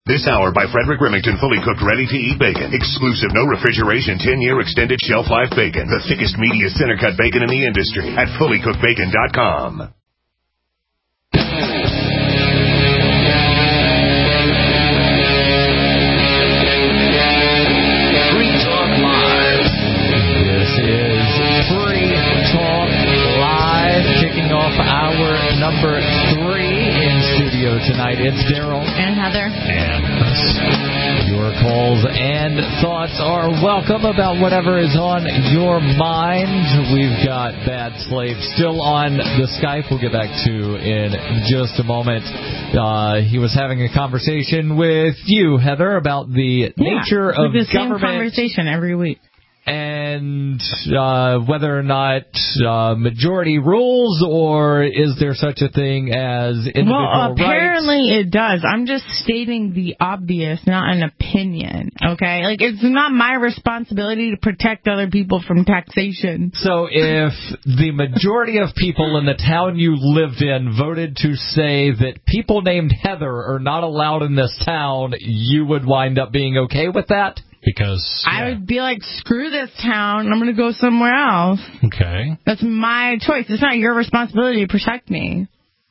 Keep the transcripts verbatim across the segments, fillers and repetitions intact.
This hour by Frederick Remington, fully cooked, ready-to-eat bacon. Exclusive, no refrigeration, ten-year extended shelf life bacon. The thickest, meatiest, center-cut bacon in the industry at fully cooked bacon dot com. Free Talk Live. This is Free Talk Live, kicking off hour number three in studio tonight. It's Daryl and Heather and Chris. Your calls and thoughts are welcome about whatever is on your mind. We've got Bad Slave still on the Skype. We'll get back to in just a moment. Uh, he was having a conversation with you, Heather, about the yeah, nature of the government. Same conversation every week. And uh, whether or not uh, majority rules, or is there such a thing as individual well, apparently rights? It does. I'm just stating the obvious, not an opinion, okay? Like, it's not my responsibility to protect other people from taxation. So if the majority of people in the town you lived in voted to say that people named Heather are not allowed in this town, you would wind up being okay with that? Because yeah. I would be like, screw this town, I'm going to go somewhere else. Okay. That's my choice. It's not your responsibility to protect me.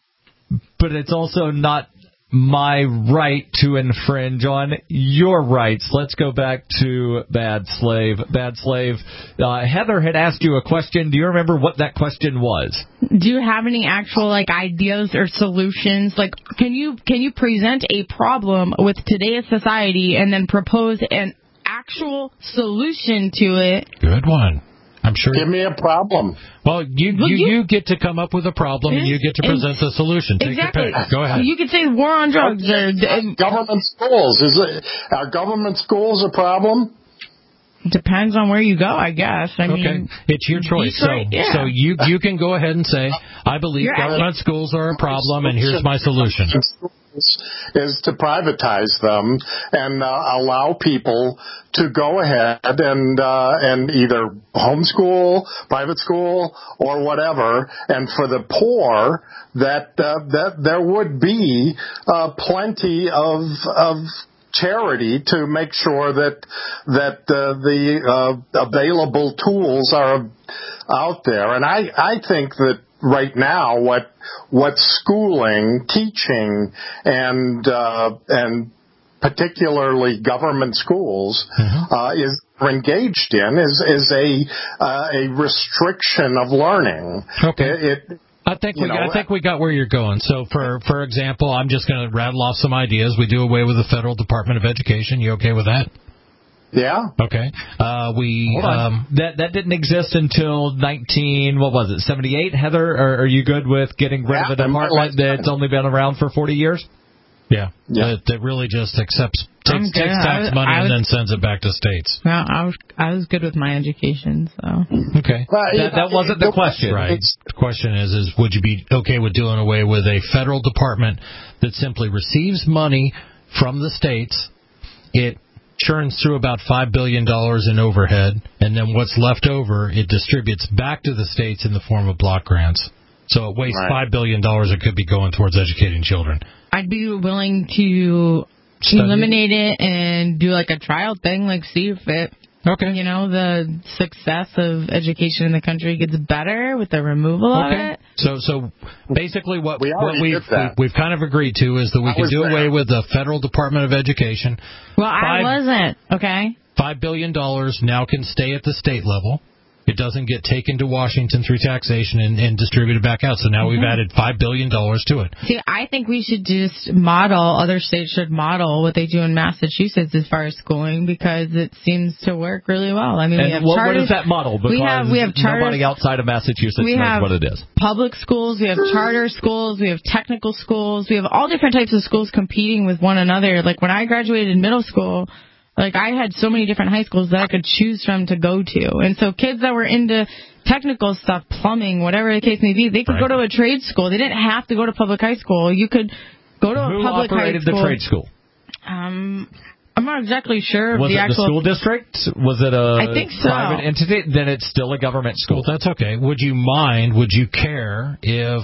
But it's also not my right to infringe on your rights. Let's go back to Bad Slave. Bad Slave, uh, Heather had asked you a question. Do you remember what that question was? Do you have any actual, like, ideas or solutions? Like, can you can you present a problem with today's society and then propose an actual solution to it? Good one. I'm sure. Give me a problem. Well, you well, you, you, you get to come up with a problem and you get to present the solution. Take exactly. your pick. Go ahead. You could say war on drugs. Or, government schools. Is it, are government schools a problem? Depends on where you go, I guess. I okay, mean, it's your choice. Detroit, so, yeah. so you you can go ahead and say, I believe You're government asking. schools are a problem, and here's my solution. Is to privatize them and uh, allow people to go ahead and uh, and either homeschool, private school, or whatever. And for the poor, that uh, that there would be uh, plenty of of charity to make sure that that uh, the uh, available tools are out there. And I I think that right now what what schooling, teaching, and uh, and particularly government schools mm-hmm. uh, is engaged in is is a uh, a restriction of learning. Okay. It, it I think we know, got, I think we got where you're going. So, for for example, I'm just going to rattle off some ideas. We do away with the Federal Department of Education. You okay with that? Yeah. Okay. Uh, we um, that that didn't exist until nineteen. What was it? seventy-eight. Heather, are, are you good with getting rid yeah, of a department that's only been around for forty years? Yeah. Yeah. That, that really just accepts takes, takes tax was, money was, and then sends it back to states. No, I was I was good with my education, so okay. Well, that, that wasn't the question, right? The question is, is would you be okay with doing away with a federal department that simply receives money from the states? It churns through about five billion dollars in overhead, and then what's left over, it distributes back to the states in the form of block grants. So it wastes right. five billion dollars that could be going towards educating children. I'd be willing to Study eliminate it and do like a trial thing, like see if it, okay. you know, the success of education in the country gets better with the removal okay. of it. So, so basically, what, we what we've we, we've kind of agreed to is that we I can do there. away with the Federal Department of Education. Well, Five, I wasn't, okay? Five billion dollars now can stay at the state level. It doesn't get taken to Washington through taxation and, and distributed back out. So now mm-hmm. we've added five billion dollars to it. See, I think we should just model, other states should model what they do in Massachusetts as far as schooling, because it seems to work really well. I mean, and we have what, charters. what is that model? Because we have, we have charters, nobody outside of Massachusetts we knows have what it is. Public schools, we have charter schools, we have technical schools, we have all different types of schools competing with one another. Like when I graduated middle school, like I had so many different high schools that I could choose from to go to. And so kids that were into technical stuff, plumbing, whatever the case may be, they could right. go to a trade school. They didn't have to go to public high school. You could go to Who a public high operated school. the trade school? Um, I'm not exactly sure of Was the it actual the school district? Was it a I think so. private entity? Then it's still a government school. Well, that's okay. Would you mind, would you care if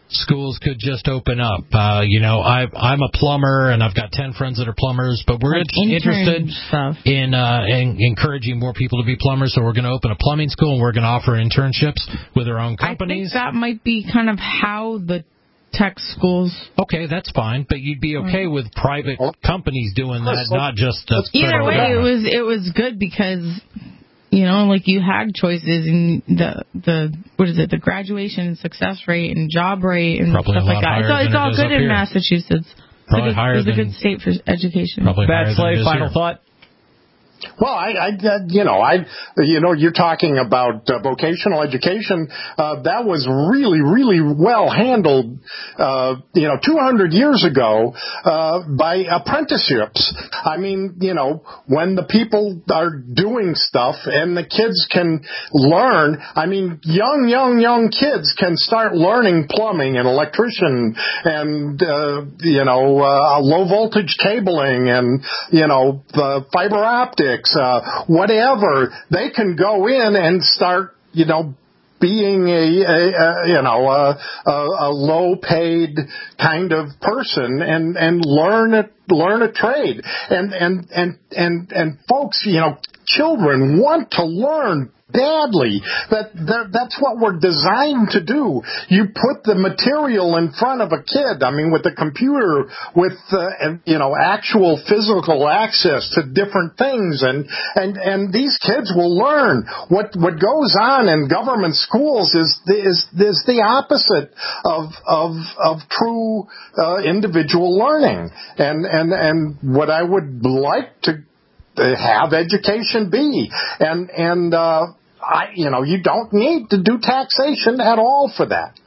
schools could just open up. Uh, you know, I, I'm a plumber, and I've got ten friends that are plumbers, but we're like in, interested stuff. in, uh, in encouraging more people to be plumbers, so we're going to open a plumbing school, and we're going to offer internships with our own companies. I think that might be kind of how the tech schools... Okay, that's fine, but you'd be okay mm. with private companies doing that, not just... Uh, Either way, government. it was it was good because... You know, like you had choices in the the what is it, the graduation success rate and job rate and probably stuff like that. It's all, it's all good in here. Massachusetts. Probably it's a good, higher it's a than, good state for education. Probably Bad Slave, final here. thought? Well, I, I, you know, I, you know, you're talking about uh, vocational education. Uh, that was really, really well handled, uh, you know, two hundred years ago, uh, by apprenticeships. I mean, you know, when the people are doing stuff and the kids can learn, I mean, young, young, young kids can start learning plumbing and electrician and, uh, you know, uh, low voltage cabling and, you know, the fiber optic. Uh, whatever, they can go in and start, you know, being a, a, a you know a, a, a low-paid kind of person and and learn a learn a trade and and and and and folks, you know, children want to learn badly. That, that that's what we're designed to do. You put the material in front of a kid. I mean, with the computer, with uh, you know actual physical access to different things, and and and these kids will learn. What what goes on in government schools is is is the opposite of of of true uh, individual learning. And and and what I would like to have education be. And, and, uh, I, you know, you don't need to do taxation at all for that.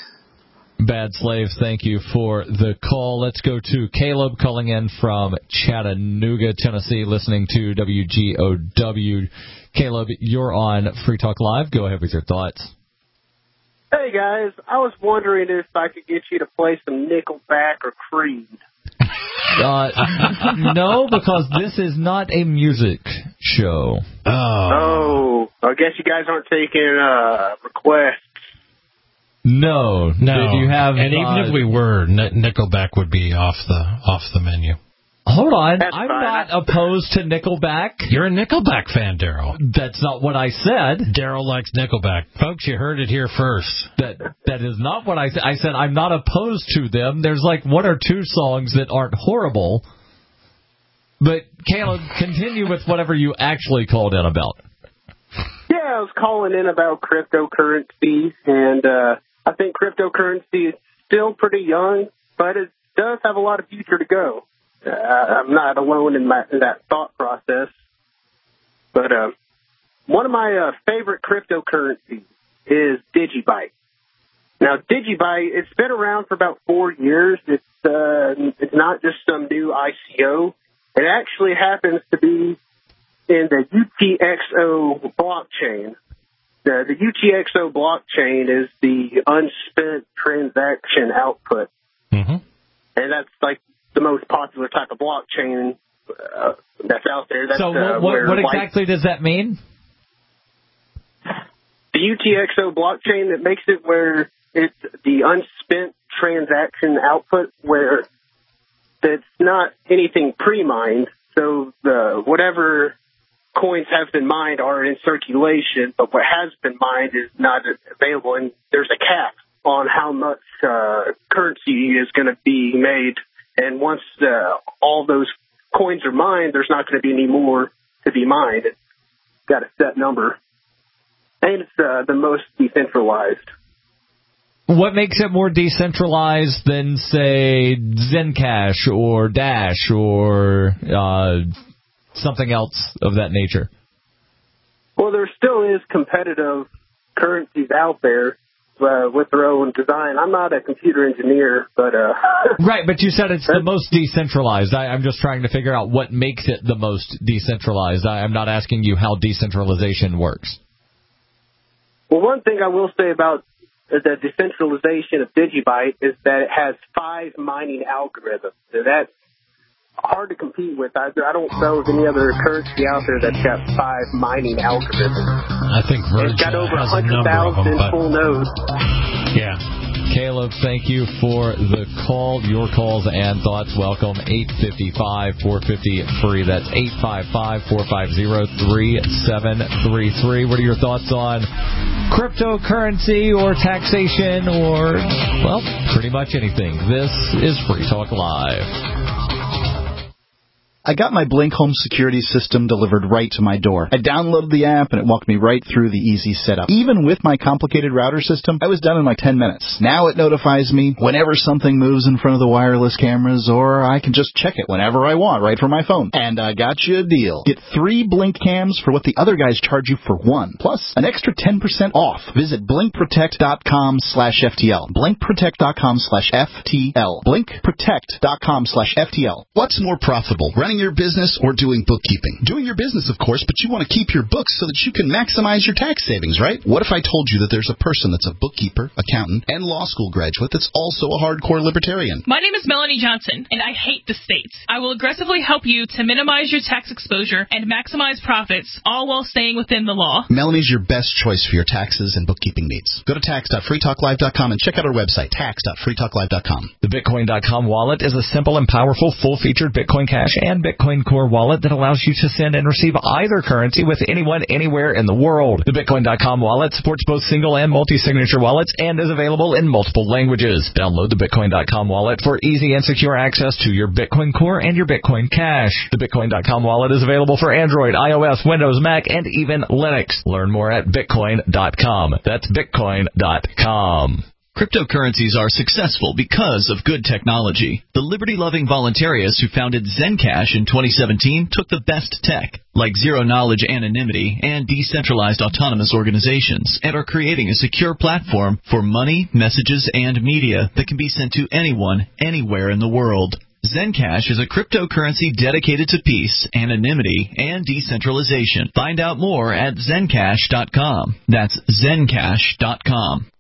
Bad Slave, thank you for the call. Let's go to Caleb calling in from Chattanooga, Tennessee, listening to W G O W. Caleb, you're on Free Talk Live. Go ahead with your thoughts. Hey, guys. I was wondering if I could get you to play some Nickelback or Creed. Uh, no, because this is not a music show. Oh. Oh, I guess you guys aren't taking uh, requests. No, no. Did you have? And even uh, if we were, Nickelback would be off the off the menu. Hold on, That's I'm fine. not opposed to Nickelback. You're a Nickelback fan, Daryl. That's not what I said. Daryl likes Nickelback. Folks, you heard it here first. That That is not what I said. I said I'm not opposed to them. There's like one or two songs that aren't horrible. But, Caleb, continue with whatever you actually called in about. Yeah, I was calling in about cryptocurrency, and uh, I think cryptocurrency is still pretty young, but it does have a lot of future to go. Uh, I'm not alone in, my, in that thought process. But uh, one of my uh, favorite cryptocurrencies is Digibyte. Now, Digibyte, it's been around for about four years. It's uh, it's not just some new I C O. It actually happens to be in the U T X O blockchain. The, the U T X O blockchain is the unspent transaction output. Mm-hmm. And that's like the most popular type of blockchain uh, that's out there. That's, so uh, what, what like, exactly does that mean? The U T X O blockchain, that makes it where it's the unspent transaction output, where it's not anything pre-mined. So the whatever coins have been mined are in circulation, but what has been mined is not available, and there's a cap on how much uh, currency is going to be made. And once uh, all those coins are mined, there's not going to be any more to be mined. It's got a set number. And it's uh, the most decentralized. What makes it more decentralized than, say, Zencash or Dash or uh, something else of that nature? Well, there still is competitive currencies out there uh, with their own design. I'm not a computer engineer, but... Uh, right, but you said it's the most decentralized. I, I'm just trying to figure out what makes it the most decentralized. I, I'm not asking you how decentralization works. Well, one thing I will say about the decentralization of Digibyte is that it has five mining algorithms. So that's hard to compete with. I, I don't know of any other currency out there that's got five mining algorithms. I think Virgil it's got over has a one hundred number of them, thousand but full nodes. yeah. Caleb, thank you for the call. Your calls and thoughts welcome. eight five five, four five zero, free. That's eight five five, four five zero, three seven three three. What are your thoughts on cryptocurrency or taxation or, well, pretty much anything? This is Free Talk Live. I got my Blink home security system delivered right to my door. I downloaded the app and it walked me right through the easy setup. Even with my complicated router system, I was done in like ten minutes. Now it notifies me whenever something moves in front of the wireless cameras, or I can just check it whenever I want right from my phone. And I got you a deal. Get three Blink cams for what the other guys charge you for one, plus an extra ten percent off. Visit blinkprotect.com slash FTL. blinkprotect.com slash FTL. blinkprotect.com slash FTL. What's more profitable, running your business or doing bookkeeping? Doing your business, of course, but you want to keep your books so that you can maximize your tax savings, right? What if I told you that there's a person that's a bookkeeper, accountant, and law school graduate that's also a hardcore libertarian? My name is Melanie Johnson, and I hate the states. I will aggressively help you to minimize your tax exposure and maximize profits, all while staying within the law. Melanie's your best choice for your taxes and bookkeeping needs. Go to tax dot free talk live dot com and check out our website, tax dot free talk live dot com. The Bitcoin dot com wallet is a simple and powerful full-featured Bitcoin Cash and Bitcoin Core wallet that allows you to send and receive either currency with anyone, anywhere in the world. The Bitcoin dot com wallet supports both single and multi-signature wallets and is available in multiple languages. Download the Bitcoin dot com wallet for easy and secure access to your Bitcoin Core and your Bitcoin Cash. The Bitcoin dot com wallet is available for Android, iOS, Windows, Mac, and even Linux. Learn more at Bitcoin dot com. That's Bitcoin dot com. Cryptocurrencies are successful because of good technology. The liberty-loving voluntarists who founded Zencash in twenty seventeen took the best tech, like zero-knowledge anonymity and decentralized autonomous organizations, and are creating a secure platform for money, messages, and media that can be sent to anyone, anywhere in the world. Zencash is a cryptocurrency dedicated to peace, anonymity, and decentralization. Find out more at zencash dot com. That's zencash dot com.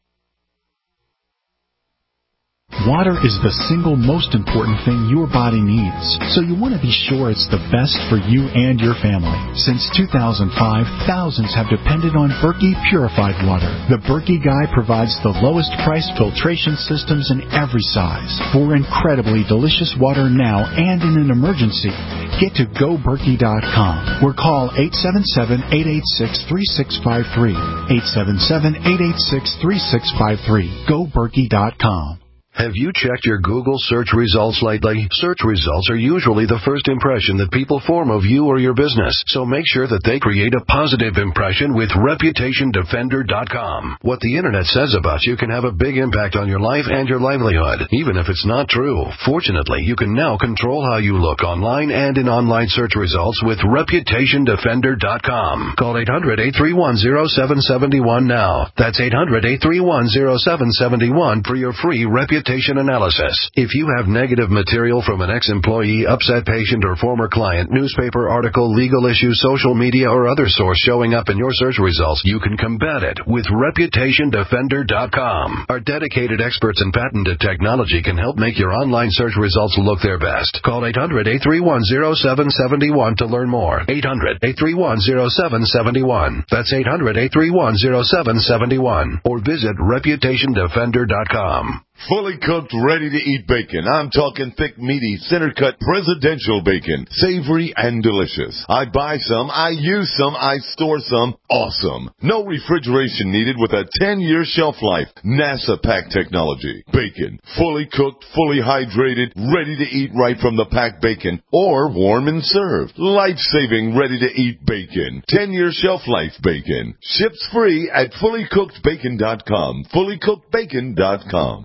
Water is the single most important thing your body needs, so you want to be sure it's the best for you and your family. Since two thousand five, thousands have depended on Berkey purified water. The Berkey Guy provides the lowest price filtration systems in every size for incredibly delicious water now and in an emergency. Get to go berkey dot com or call eight seven seven, eight eight six, three six five three. eight seven seven, eight eight six, three six five three. go berkey dot com. Have you checked your Google search results lately? Search results are usually the first impression that people form of you or your business, so make sure that they create a positive impression with reputation defender dot com. What the Internet says about you can have a big impact on your life and your livelihood, even if it's not true. Fortunately, you can now control how you look online and in online search results with reputation defender dot com. Call eight hundred, eight three one, zero seven seven one now. That's eight hundred, eight three one, zero seven seven one for your free reputation analysis. If you have negative material from an ex-employee, upset patient, or former client, newspaper article, legal issue, social media, or other source showing up in your search results, you can combat it with reputation defender dot com. Our dedicated experts in patented technology can help make your online search results look their best. Call eight hundred, eight three one, zero seven seven one to learn more. eight hundred, eight three one, zero seven seven one. That's eight hundred, eight three one, zero seven seven one. Or visit reputation defender dot com. Fully cooked, ready-to-eat bacon. I'm talking thick, meaty, center-cut presidential bacon. Savory and delicious. I buy some, I use some, I store some. Awesome. No refrigeration needed with a ten-year shelf life. NASA pack technology. Bacon. Fully cooked, fully hydrated, ready to eat right from the packed bacon. Or warm and served. Life-saving, ready-to-eat bacon. ten-year shelf life bacon. Ships free at fully cooked bacon dot com. fully cooked bacon dot com.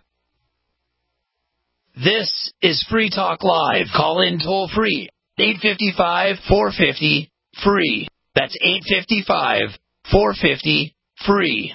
This is Free Talk Live. Call in toll free. eight five five, four five zero, free. That's eight five five, four five zero, free.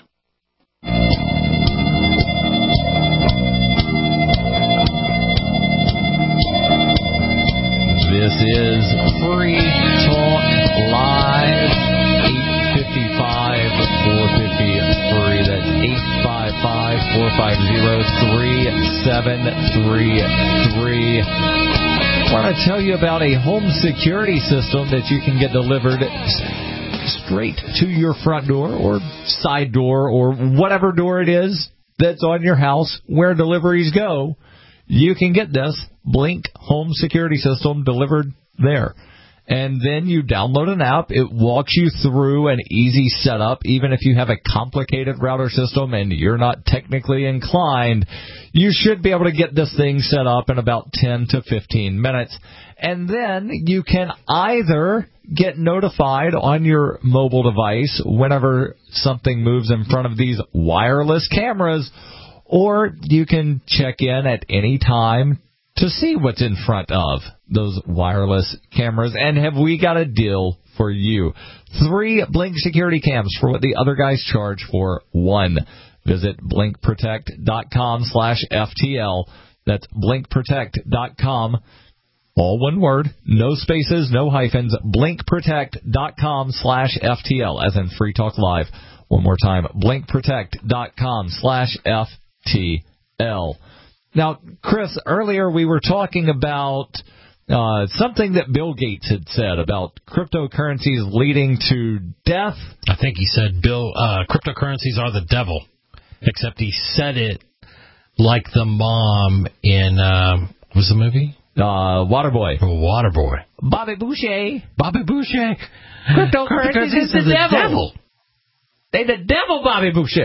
This is Free Talk Live. eight five five, four five zero, free. That's eight five five, four five zero, three seven three three. I want to tell you about a home security system that you can get delivered straight to your front door or side door or whatever door it is that's on your house where deliveries go, you can get this Blink home security system delivered there. And then you download an app. It walks you through an easy setup. Even if you have a complicated router system and you're not technically inclined, you should be able to get this thing set up in about ten to fifteen minutes. And then you can either get notified on your mobile device whenever something moves in front of these wireless cameras, or you can check in at any time to see what's in front of those wireless cameras. And have we got a deal for you? Three Blink security cams for what the other guys charge for one. Visit blinkprotect.com slash FTL. That's blinkprotect.com. All one word, no spaces, no hyphens, blinkprotect.com slash FTL, as in Free Talk Live. One more time, blinkprotect.com slash FTL. Now, Chris, earlier we were talking about uh, something that Bill Gates had said about cryptocurrencies leading to death. I think he said, Bill, uh, cryptocurrencies are the devil, except he said it like the mom in, um, what was the movie? Uh, Waterboy. Waterboy. Bobby Boucher. Bobby Boucher. Cryptocurrencies is the, the devil. devil. They the devil, Bobby Boucher.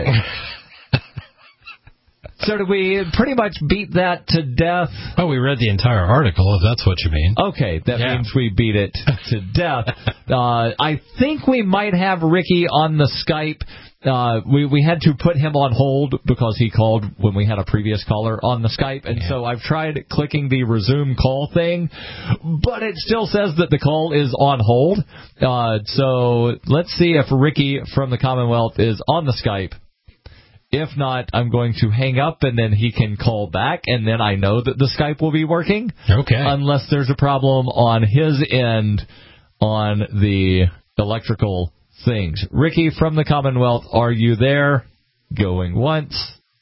So did we pretty much beat that to death? Oh, we read the entire article, if that's what you mean. Okay, that yeah. means we beat it to death. Uh, I think we might have Ricky on the Skype. Uh, we, we had to put him on hold because he called when we had a previous caller on the Skype. And yeah. so I've tried clicking the resume call thing, but it still says that the call is on hold. Uh, so let's see if Ricky from the Commonwealth is on the Skype. If not, I'm going to hang up, and then he can call back, and then I know that the Skype will be working. Okay. Unless there's a problem on his end on the electrical things. Ricky from the Commonwealth, are you there? Going once,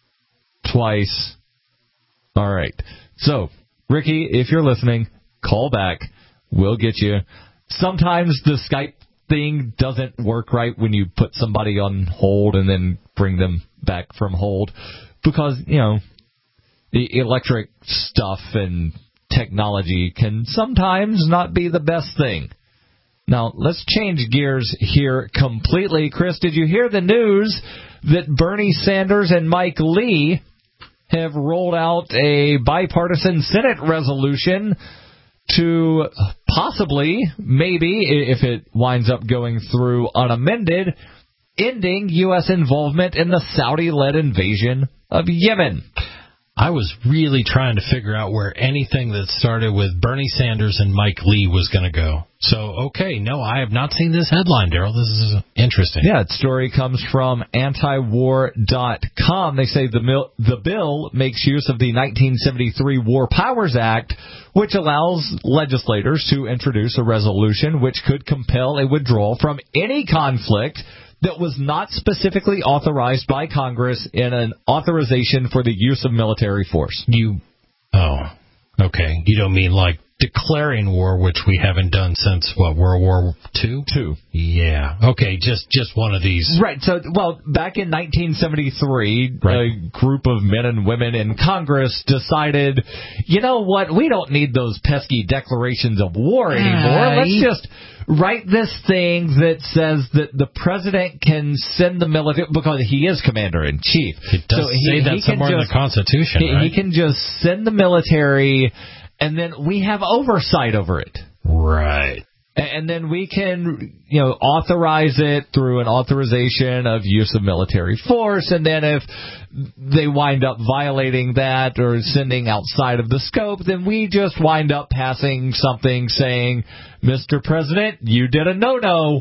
twice. All right. So, Ricky, if you're listening, call back. We'll get you. Sometimes the Skype thing doesn't work right when you put somebody on hold and then bring them back from hold because, you know, the electric stuff and technology can sometimes not be the best thing. Now, let's change gears here completely. Chris, did you hear the news that Bernie Sanders and Mike Lee have rolled out a bipartisan Senate resolution to possibly, maybe, if it winds up going through unamended, ending U S involvement in the Saudi-led invasion of Yemen? I was really trying to figure out where anything that started with Bernie Sanders and Mike Lee was going to go. So, okay, no, I have not seen this headline, Daryl. This is interesting. Yeah, the story comes from anti war dot com. They say the, mil- the bill makes use of the nineteen seventy-three War Powers Act, which allows legislators to introduce a resolution which could compel a withdrawal from any conflict that was not specifically authorized by Congress in an authorization for the use of military force. You, oh, okay. You don't mean like declaring war, which we haven't done since, what, World War Two? Two. Yeah. Okay, just just one of these. Right. So, well, back in nineteen seventy-three, right. a group of men and women in Congress decided, you know what, we don't need those pesky declarations of war anymore. Uh, Let's just write this thing that says that the president can send the military, because he is commander-in-chief. It does so he, say that he somewhere just, in the Constitution, he, right? He can just send the military, and then we have oversight over it. Right. And then we can, you know, authorize it through an authorization of use of military force. And then if they wind up violating that or sending outside of the scope, then we just wind up passing something saying, Mister President, you did a no-no.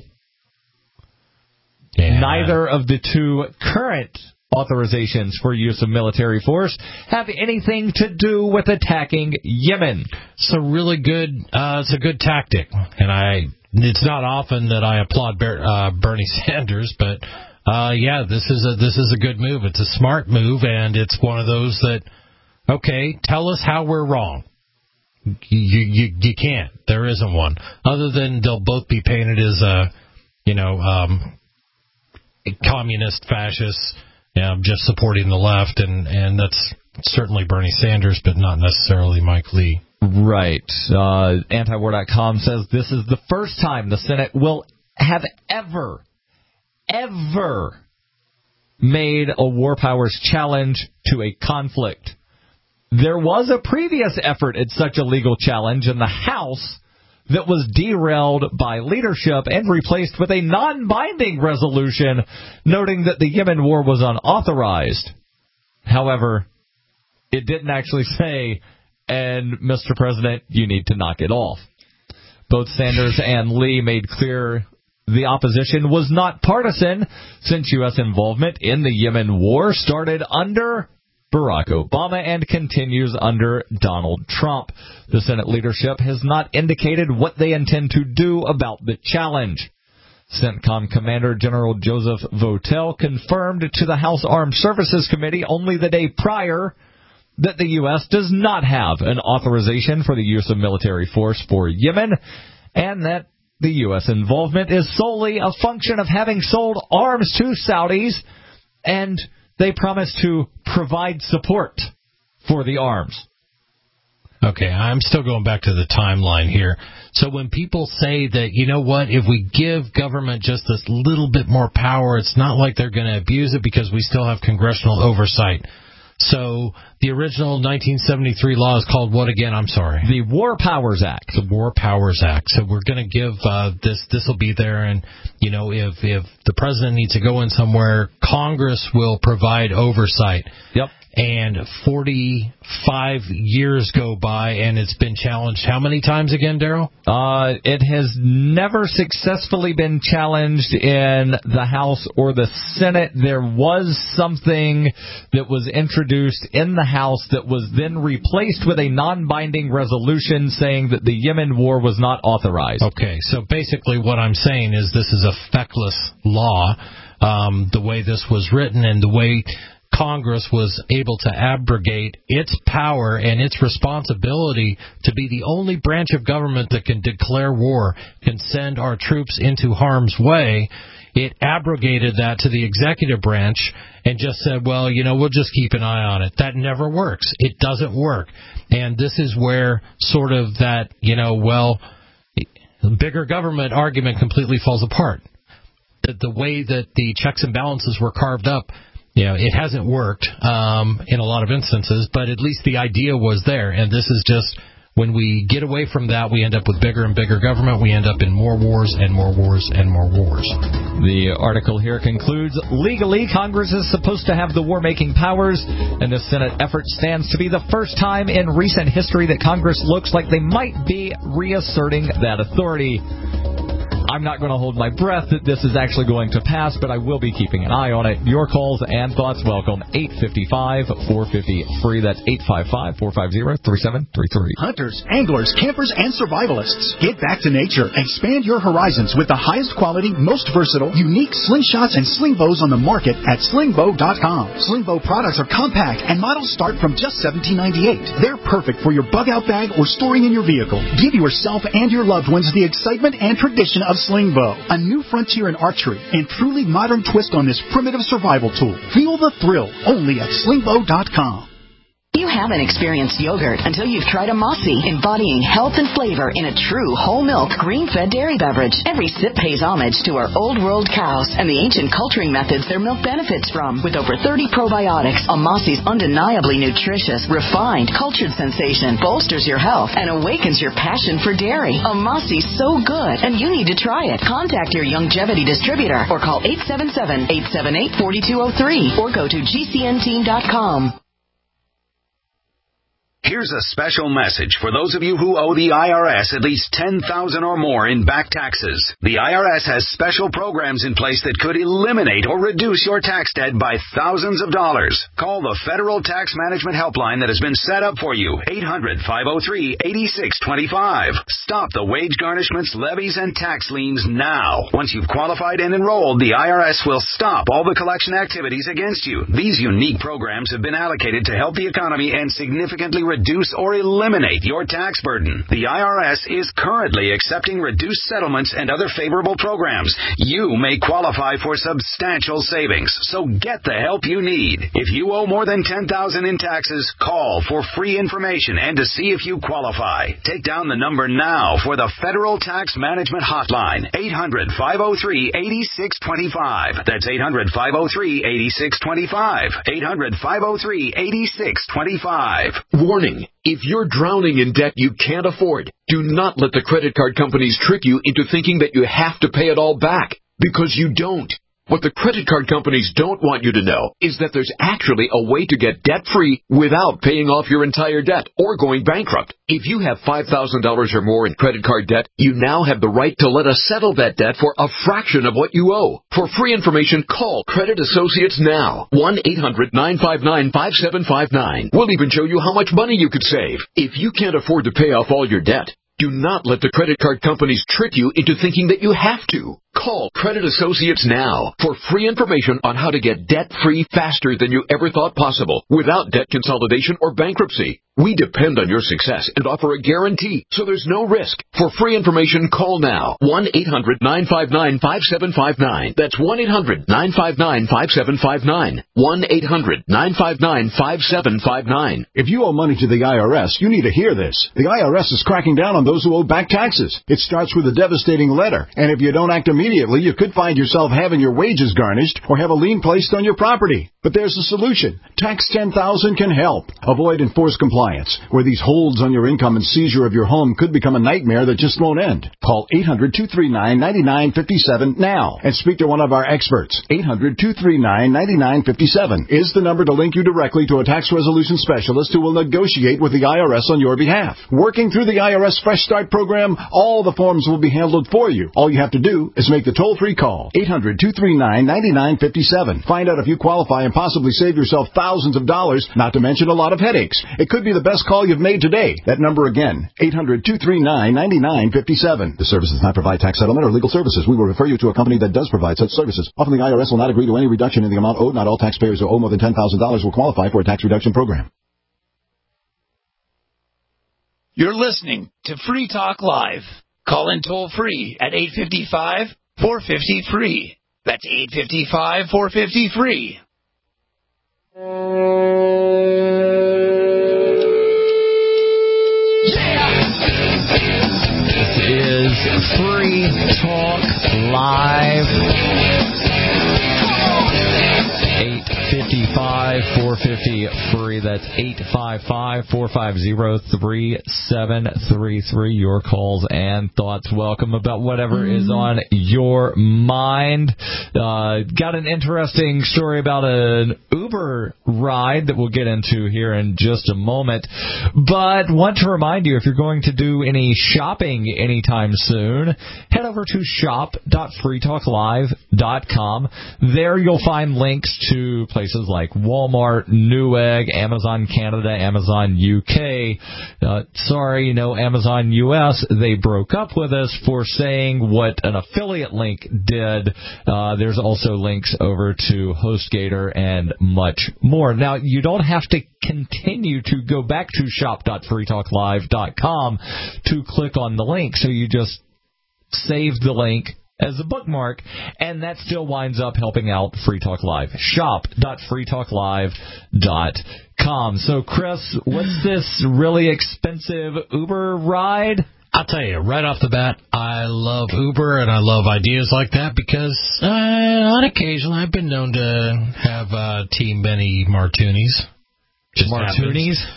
Yeah. Neither of the two current authorizations for use of military force have anything to do with attacking Yemen. It's a really good, uh, it's a good tactic, and I, it's not often that I applaud Ber, uh, Bernie Sanders, but uh, yeah, this is a this is a good move. It's a smart move, and it's one of those that, okay, tell us how we're wrong. You you you can't. There isn't one, other than they'll both be painted as a, you know, um, communist, fascist. yeah, I'm just supporting the left, and, and that's certainly Bernie Sanders, but not necessarily Mike Lee. Right. Uh, antiwar dot com says this is the first time the Senate will have ever, ever made a war powers challenge to a conflict. There was a previous effort at such a legal challenge in the House that was derailed by leadership and replaced with a non-binding resolution noting that the Yemen war was unauthorized. However, it didn't actually say, and Mister President, you need to knock it off. Both Sanders and Lee made clear the opposition was not partisan, since U S involvement in the Yemen war started under Barack Obama and continues under Donald Trump. The Senate leadership has not indicated what they intend to do about the challenge. CENTCOM Commander General Joseph Votel confirmed to the House Armed Services Committee only the day prior that the U S does not have an authorization for the use of military force for Yemen, and that the U S involvement is solely a function of having sold arms to Saudis, and they promise to provide support for the arms. Okay, I'm still going back to the timeline here. So when people say that, you know what, if we give government just this little bit more power, it's not like they're going to abuse it because we still have congressional oversight. So the original nineteen seventy-three law is called what again? I'm sorry. The War Powers Act. The War Powers Act. So we're going to give uh, this. This will be there, and you know, if if the president needs to go in somewhere, Congress will provide oversight. Yep. And forty-five years go by, and it's been challenged how many times again, Daryl? Uh, it has never successfully been challenged in the House or the Senate. There was something that was introduced in the House that was then replaced with a non-binding resolution saying that the Yemen war was not authorized. Okay, so basically what I'm saying is this is a feckless law, um, the way this was written and the way Congress was able to abrogate its power and its responsibility to be the only branch of government that can declare war, can send our troops into harm's way. It abrogated that to the executive branch and just said, well, you know, we'll just keep an eye on it. That never works. It doesn't work. And this is where sort of that, you know, well, bigger government argument completely falls apart. The, the way that the checks and balances were carved up, you know, it hasn't worked um, in a lot of instances, but at least the idea was there. And this is just, when we get away from that, we end up with bigger and bigger government. We end up in more wars and more wars and more wars. The article here concludes, legally, Congress is supposed to have the war-making powers, and the Senate effort stands to be the first time in recent history that Congress looks like they might be reasserting that authority. I'm not going to hold my breath that this is actually going to pass, but I will be keeping an eye on it. Your calls and thoughts welcome. eight five five, four five zero, free. That's eight five five, four five zero, three seven three three. Hunters, anglers, campers, and survivalists, get back to nature. Expand your horizons with the highest quality, most versatile, unique slingshots and sling bows on the market at sling bow dot com. Sling bow products are compact and models start from just seventeen ninety-eight. They're perfect for your bug out bag or storing in your vehicle. Give yourself and your loved ones the excitement and tradition of Sling Bow, a new frontier in archery and truly modern twist on this primitive survival tool. Feel the thrill only at sling bow dot com. You haven't experienced yogurt until you've tried a Mossy, embodying health and flavor in a true whole milk, green-fed dairy beverage. Every sip pays homage to our old world cows and the ancient culturing methods their milk benefits from. With over thirty probiotics, a Mossy's undeniably nutritious, refined, cultured sensation bolsters your health and awakens your passion for dairy. A Mossy's so good, and you need to try it. Contact your Youngevity distributor or call eight seven seven, eight seven eight, four two zero three or go to G C N team dot com. Here's a special message for those of you who owe the I R S at least ten thousand dollars or more in back taxes. The I R S has special programs in place that could eliminate or reduce your tax debt by thousands of dollars. Call the Federal Tax Management Helpline that has been set up for you, eight hundred, five oh three, eight six two five. Stop the wage garnishments, levies, and tax liens now. Once you've qualified and enrolled, the I R S will stop all the collection activities against you. These unique programs have been allocated to help the economy and significantly reduce or eliminate your tax burden. The I R S is currently accepting reduced settlements and other favorable programs. You may qualify for substantial savings, so get the help you need. If you owe more than ten thousand dollars in taxes, call for free information and to see if you qualify. Take down the number now for the Federal Tax Management Hotline, eight hundred, five oh three, eight six two five. That's eight hundred, five oh three, eight six two five. eight hundred, five oh three, eight six two five. Warning. If you're drowning in debt you can't afford, do not let the credit card companies trick you into thinking that you have to pay it all back, because you don't. What the credit card companies don't want you to know is that there's actually a way to get debt-free without paying off your entire debt or going bankrupt. If you have five thousand dollars or more in credit card debt, you now have the right to let us settle that debt for a fraction of what you owe. For free information, call Credit Associates now. one eight hundred, nine five nine, five seven five nine. We'll even show you how much money you could save. If you can't afford to pay off all your debt, do not let the credit card companies trick you into thinking that you have to. Call Credit Associates now for free information on how to get debt-free faster than you ever thought possible without debt consolidation or bankruptcy. We depend on your success and offer a guarantee, so there's no risk. For free information, call now. one eight hundred, nine five nine, five seven five nine. That's one eight hundred, nine five nine, five seven five nine. one eight hundred, nine five nine, five seven five nine. If you owe money to the I R S, you need to hear this. The I R S is cracking down on those who owe back taxes. It starts with a devastating letter, and if you don't act immediately, you could find yourself having your wages garnished or have a lien placed on your property. But there's a solution. Tax ten thousand can help. Avoid enforced compliance, where these holds on your income and seizure of your home could become a nightmare that just won't end. Call eight hundred, two three nine, nine nine five seven now and speak to one of our experts. eight hundred, two three nine, nine nine five seven is the number to link you directly to a tax resolution specialist who will negotiate with the I R S on your behalf. Working through the I R S Fresh Start program, all the forms will be handled for you. All you have to do is make the toll-free call. eight hundred, two three nine, nine nine five seven. Find out if you qualify and possibly save yourself thousands of dollars, not to mention a lot of headaches. It could be the best call you've made today. That number again, eight hundred, two three nine, nine nine five seven. The service does not provide tax settlement or legal services. We will refer you to a company that does provide such services. Often the I R S will not agree to any reduction in the amount owed. Not all taxpayers who owe more than ten thousand dollars will qualify for a tax reduction program. You're listening to Free Talk Live. Call in toll free at eight five five, four five zero, free. That's eight five five, four five zero, free. This is Free Talk Live. eight five five, four five zero, free. That's eight five five, four five zero, three seven three three. Your calls and thoughts welcome about whatever is on your mind. Uh, got an interesting story about an Uber ride that we'll get into here in just a moment. But want to remind you, if you're going to do any shopping anytime soon, head over to shop dot free talk live dot com. There you'll find links to places like Walmart, Newegg, Amazon Canada, Amazon U K. Uh, sorry, no Amazon U S. They broke up with us for saying what an affiliate link did. Uh, there's also links over to HostGator and much more. Now, you don't have to continue to go back to shop dot free talk live dot com to click on the link. So you just save the link as a bookmark, and that still winds up helping out Free Talk Live. shop dot free talk live dot com. So, Chris, what's this really expensive Uber ride? I'll tell you, right off the bat, I love Uber, and I love ideas like that because uh, on occasion I've been known to have uh, Team Benny Martuni's. Just Martuni's? Happens.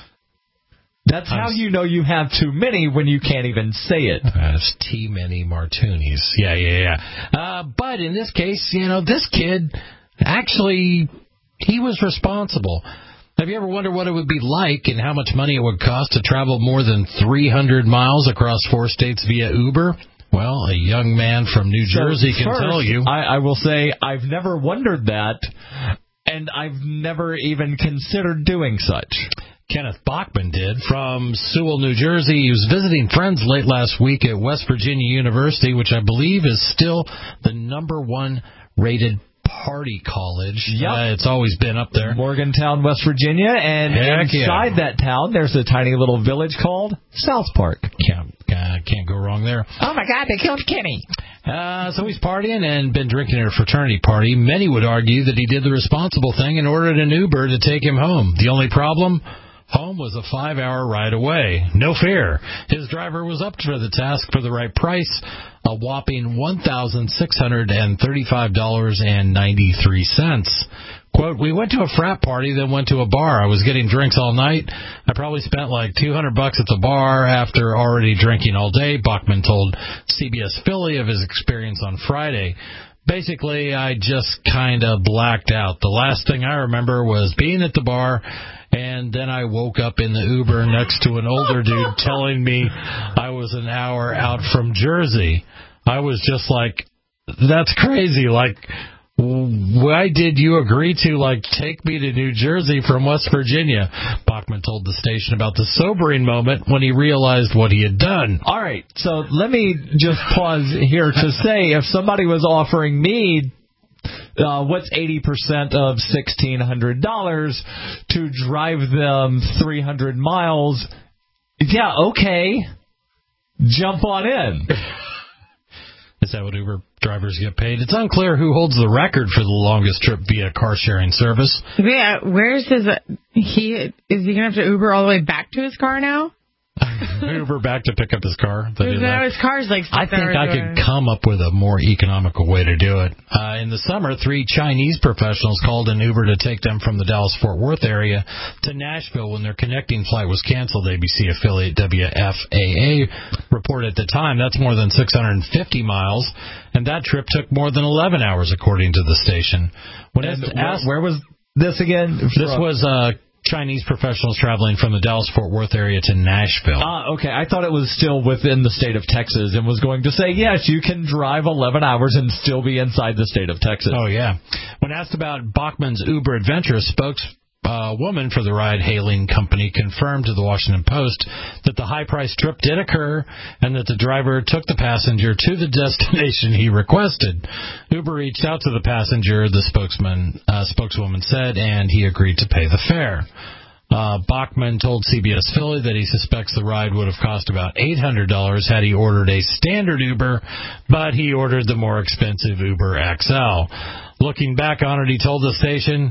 That's how you know you have too many when you can't even say it. That's too many Martuni's. Yeah, yeah, yeah. Uh, but in this case, you know, this kid, actually, he was responsible. Have you ever wondered what it would be like and how much money it would cost to travel more than three hundred miles across four states via Uber? Well, a young man from New Jersey so can first, tell you. I, I will say I've never wondered that, and I've never even considered doing such. Kenneth Bachman did from Sewell, New Jersey. He was visiting friends late last week at West Virginia University, which I believe is still the number one rated Party College. Yep. Uh, it's always been up there. Morgantown, West Virginia, and Heck inside yeah. that town, there's a tiny little village called South Park. Can't, uh, can't go wrong there. Oh, my God, they killed Kenny. Uh, so he's partying and been drinking at a fraternity party. Many would argue that he did the responsible thing and ordered an Uber to take him home. The only problem? Home was a five-hour ride away. No fear. His driver was up for the task for the right price, a whopping one thousand six hundred thirty-five dollars and ninety-three cents. Quote, we went to a frat party, then went to a bar. I was getting drinks all night. I probably spent like two hundred bucks at the bar after already drinking all day. Bachman told C B S Philly of his experience on Friday. Basically, I just kind of blacked out. The last thing I remember was being at the bar, and then I woke up in the Uber next to an older dude telling me I was an hour out from Jersey. I was just like, that's crazy. Like, why did you agree to, like, take me to New Jersey from West Virginia? Bachman told the station about the sobering moment when he realized what he had done. All right, so let me just pause here to say, if somebody was offering me uh, what's eighty percent of sixteen hundred dollars to drive them three hundred miles, yeah, okay, jump on in. Is that what Uber drivers get paid? It's unclear who holds the record for the longest trip via car-sharing service. Yeah, where's his... He Is he going to have to Uber all the way back to his car now? Uber back to pick up his car. That he now left. his car's like I think I could come up with a more economical way to do it. Uh, in the summer, three Chinese professionals called an Uber to take them from the Dallas-Fort Worth area to Nashville when their connecting flight was canceled. A B C affiliate W F A A reported at the time that's more than six hundred fifty miles, and that trip took more than eleven hours, according to the station. When and asked, where was this again? This was... Uh, Chinese professionals traveling from the Dallas-Fort Worth area to Nashville. Ah, okay. I thought it was still within the state of Texas and was going to say, yes, you can drive eleven hours and still be inside the state of Texas. Oh, yeah. When asked about Bachman's Uber adventure, spokeswoman uh, woman for the ride-hailing company confirmed to the Washington Post that the high-priced trip did occur and that the driver took the passenger to the destination he requested. Uber reached out to the passenger, the spokesman uh, spokeswoman said, and he agreed to pay the fare. Uh, Bachman told C B S Philly that he suspects the ride would have cost about eight hundred dollars had he ordered a standard Uber, but he ordered the more expensive Uber X L. Looking back on it, he told the station,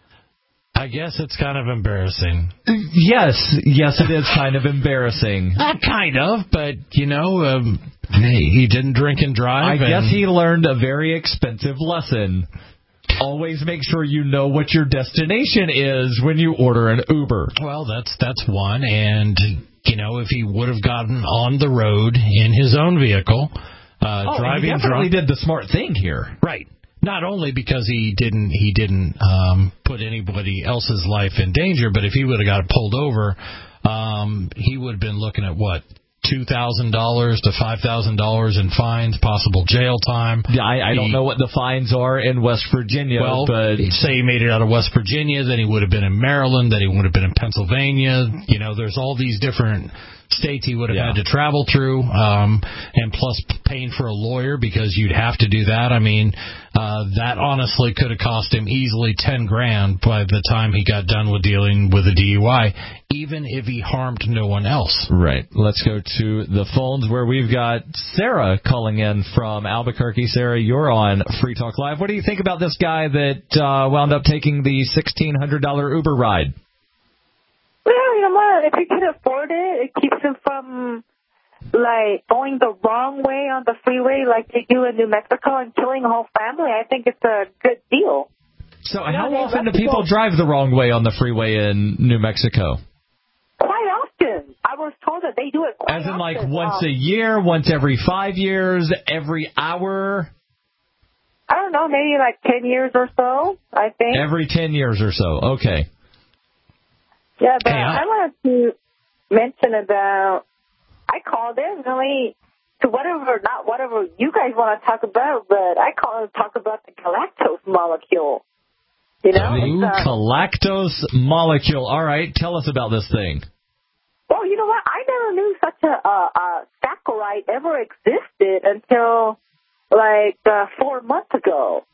I guess it's kind of embarrassing. Yes, yes, it is kind of embarrassing. Not kind of, but, you know, um, he didn't drink and drive. I and guess he learned a very expensive lesson. Always make sure you know what your destination is when you order an Uber. Well, that's that's one. And, you know, if he would have gotten on the road in his own vehicle, uh, oh, driving he definitely drunk, did the smart thing here. Right. Not only because he didn't he didn't um, put anybody else's life in danger, but if he would have got pulled over, um, he would have been looking at what? two thousand dollars to five thousand dollars in fines, possible jail time. Yeah, I, I don't know what the fines are in West Virginia. Well, but say he made it out of West Virginia, then he would have been in Maryland, then he would have been in Pennsylvania. You know, there's all these different states he would have yeah. had to travel through, um, and plus paying for a lawyer because you'd have to do that. I mean, uh, that honestly could have cost him easily ten grand by the time he got done with dealing with a D U I, even if he harmed no one else. Right. Let's go to the phones where we've got Sarah calling in from Albuquerque. Sarah, you're on Free Talk Live. What do you think about this guy that uh, wound up taking the sixteen hundred dollars Uber ride? Well, you know what? If he can afford it, it keeps him from, like, going the wrong way on the freeway like they do in New Mexico and killing a whole family. I think it's a good deal. So you how know, often do people drive the wrong way on the freeway in New Mexico? Quite often. I was told that they do it quite often. As in, like, often. once um, a year, once every five years, every hour? I don't know, maybe like ten years or so, I think. Every ten years or so. Okay. Yeah, but hey, I... I wanted to mention about, I called in really to whatever, not whatever you guys want to talk about, but I called to talk about the galactose molecule. You know? The uh, galactose molecule. All right, tell us about this thing. Well, you know what? I never knew such a, a, a saccharide ever existed until, like, uh, four months ago.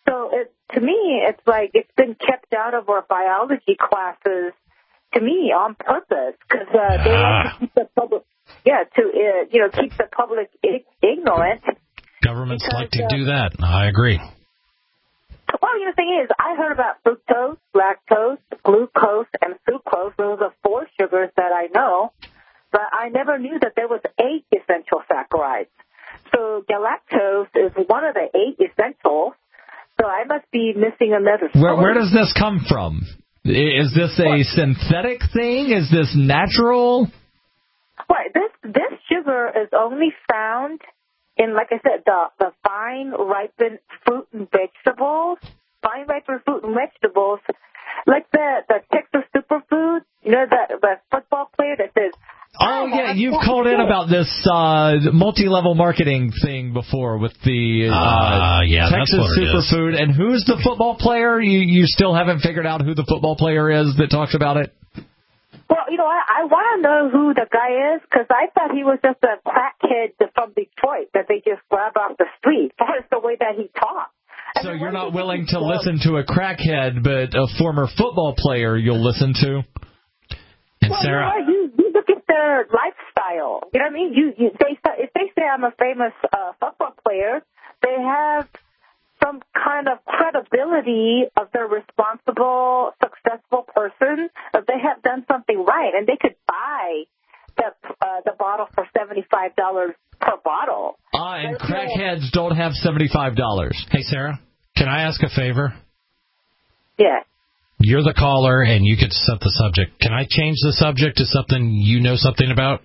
So it, to me, it's like it's been kept out of our biology classes, to me, on purpose, because uh, they like to keep the public, yeah, to uh, you know, keep the public I- ignorant. Governments because, like to uh, do that. I agree. Well, you know, the thing is, I heard about fructose, lactose, glucose, and sucrose. Those are four sugars that I know, but I never knew that there was eight essential saccharides. So galactose is one of the eight essentials, so I must be missing another. Where, where does this come from? Is this a what? synthetic thing? Is this natural? Well, this this sugar is only found in, like I said, the the fine ripened fruit and vegetables, fine ripened fruit and vegetables, like the the Texas Superfood. You know, the the football player that says. Oh, yeah, you've called in about this uh, multi-level marketing thing before with the uh, uh, yeah, Texas that's what Superfood. And who's the football player? You you still haven't figured out who the football player is that talks about it? Well, you know, I, I want to know who the guy is, because I thought he was just a crackhead from Detroit that they just grabbed off the street. That is the way that he talked. So you're not willing to listen to a crackhead, but a former football player you'll listen to? And well, Sarah... You know, you, you look at their lifestyle. You know what I mean? You, you they if they say I'm a famous uh, football player, they have some kind of credibility of their responsible, successful person. If they have done something right, and they could buy the uh, the bottle for seventy-five dollars per bottle. Ah, and crackheads don't have seventy-five dollars. Hey, Sarah, can I ask a favor? Yeah. You're the caller, and you could set the subject. Can I change the subject to something you know something about?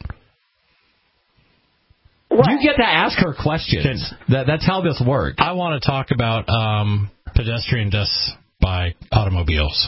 What? You get to ask her questions. That, that's how this works. I want to talk about um, pedestrian deaths by automobiles.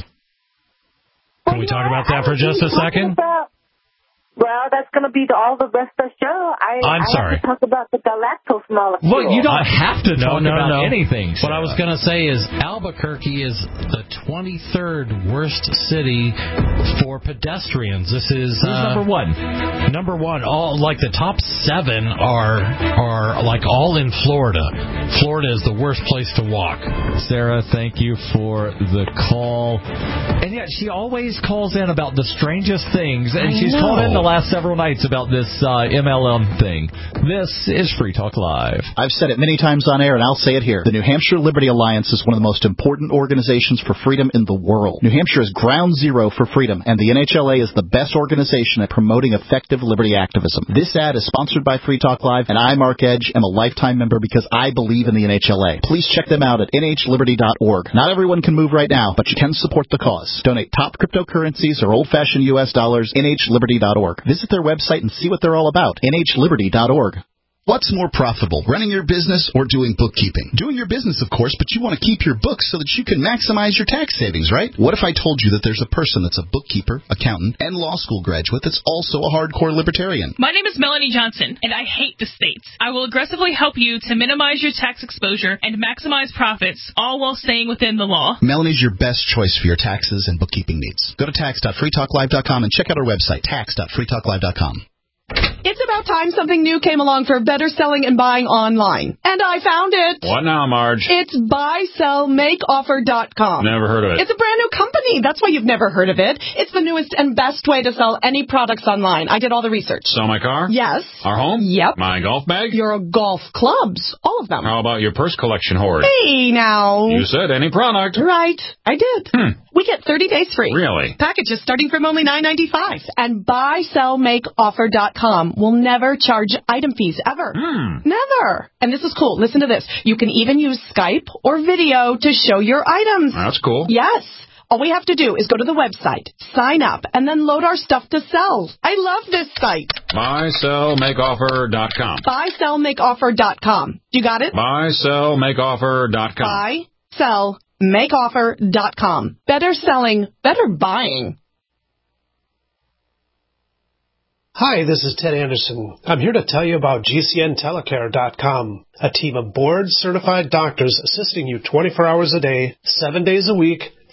Can well, we know, talk about I, that for I just a second? About, well, that's going to be the, all the rest of the show. I, I'm I sorry. have to talk about the galactose molecule. Well, you don't have to no, talk no, about no. anything. What Sarah. I was going to say is Albuquerque is the twenty-third worst city for pedestrians. This is Who's uh, number one. Number one. All like the top seven are are like all in Florida. Florida is the worst place to walk. Sarah, thank you for the call. And yet she always calls in about the strangest things, and I she's know. called in the last several nights about this uh, M L M thing. This is Free Talk Live. I've said it many times on air, and I'll say it here. The New Hampshire Liberty Alliance is one of the most important organizations for freedom in the world. New Hampshire is ground zero for freedom, and the N H L A is the best organization at promoting effective liberty activism. This ad is sponsored by Free Talk Live, and I, Mark Edge, am a lifetime member because I believe in the N H L A. Please check them out at N H liberty dot org. Not everyone can move right now, but you can support the cause. Donate top cryptocurrencies or old-fashioned U S dollars, N H liberty dot org. Visit their website and see what they're all about, N H liberty dot org. What's more profitable, running your business or doing bookkeeping? Doing your business, of course, but you want to keep your books so that you can maximize your tax savings, right? What if I told you that there's a person that's a bookkeeper, accountant, and law school graduate that's also a hardcore libertarian? My name is Melanie Johnson, and I hate the states. I will aggressively help you to minimize your tax exposure and maximize profits, all while staying within the law. Melanie's your best choice for your taxes and bookkeeping needs. Go to tax dot free talk live dot com and check out our website, tax dot free talk live dot com. It's about time something new came along for better selling and buying online. And I found it. What now, Marge? It's buy sell make offer dot com. Never heard of it. It's a brand new company. That's why you've never heard of it. It's the newest and best way to sell any products online. I did all the research. Sell my car? Yes. Our home? Yep. My golf bag? Your golf clubs. All of them. How about your purse collection hoard? Hey, now. You said any product. Right. I did. Hmm. We get thirty days free. Really? Packages starting from only nine ninety-five. And buy sell make offer dot com will never charge item fees ever. Hmm. Never. And this is cool. Listen to this. You can even use Skype or video to show your items. That's cool. Yes. All we have to do is go to the website, sign up, and then load our stuff to sell. I love this site. buy sell make offer dot com. buy sell make offer dot com. You got it? buy sell make offer dot com. buy sell make offer dot com. Better selling, better buying. Hi, this is Ted Anderson. I'm here to tell you about G C N telecare dot com, a team of board-certified doctors assisting you twenty-four hours a day, seven days a week,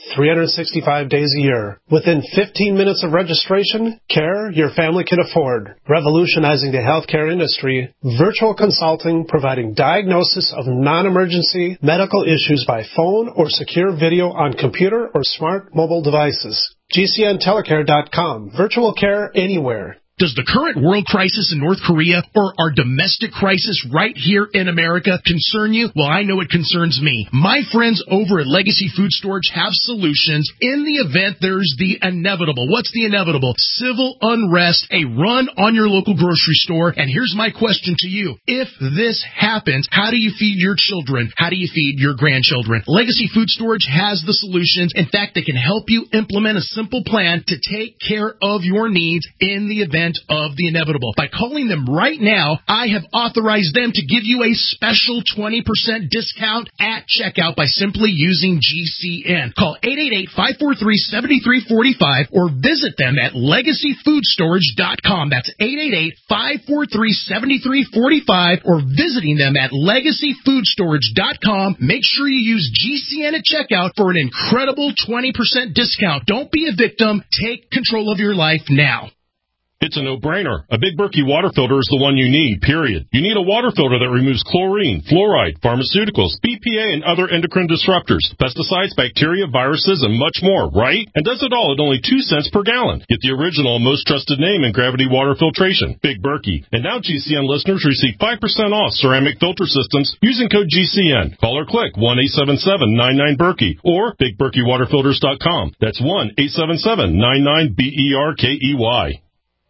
three hundred sixty-five days a year. Within fifteen minutes of registration, care your family can afford. Revolutionizing the healthcare industry, virtual consulting providing diagnosis of non-emergency medical issues by phone or secure video on computer or smart mobile devices. G C N telecare dot com. Virtual care anywhere. Does the current world crisis in North Korea or our domestic crisis right here in America concern you? Well, I know it concerns me. My friends over at Legacy Food Storage have solutions in the event there's the inevitable. What's the inevitable? Civil unrest, a run on your local grocery store. And here's my question to you. If this happens, how do you feed your children? How do you feed your grandchildren? Legacy Food Storage has the solutions. In fact, they can help you implement a simple plan to take care of your needs in the event of the inevitable. By calling them right now, I have authorized them to give you a special twenty percent discount at checkout by simply using G C N. Call eight eight eight, five four three, seven three four five or visit them at legacy food storage dot com. That's eight eight eight, five four three, seven three four five or visiting them at legacy food storage dot com. Make sure you use G C N at checkout for an incredible twenty percent discount. Don't be a victim. Take control of your life now. It's a no-brainer. A Big Berkey water filter is the one you need, period. You need a water filter that removes chlorine, fluoride, pharmaceuticals, B P A, and other endocrine disruptors, pesticides, bacteria, viruses, and much more, right? And does it all at only two cents per gallon. Get the original and most trusted name in gravity water filtration, Big Berkey. And now G C N listeners receive five percent off ceramic filter systems using code G C N. Call or click one eight seven seven, nine nine, Berkey or big berkey water filters dot com. That's one eight seven seven, nine nine, B E R K E Y.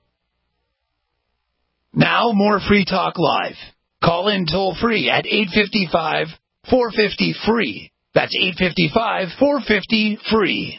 Now more Free Talk Live. Call in toll free at eight five five, four five zero, free. That's eight five five, four five zero, free.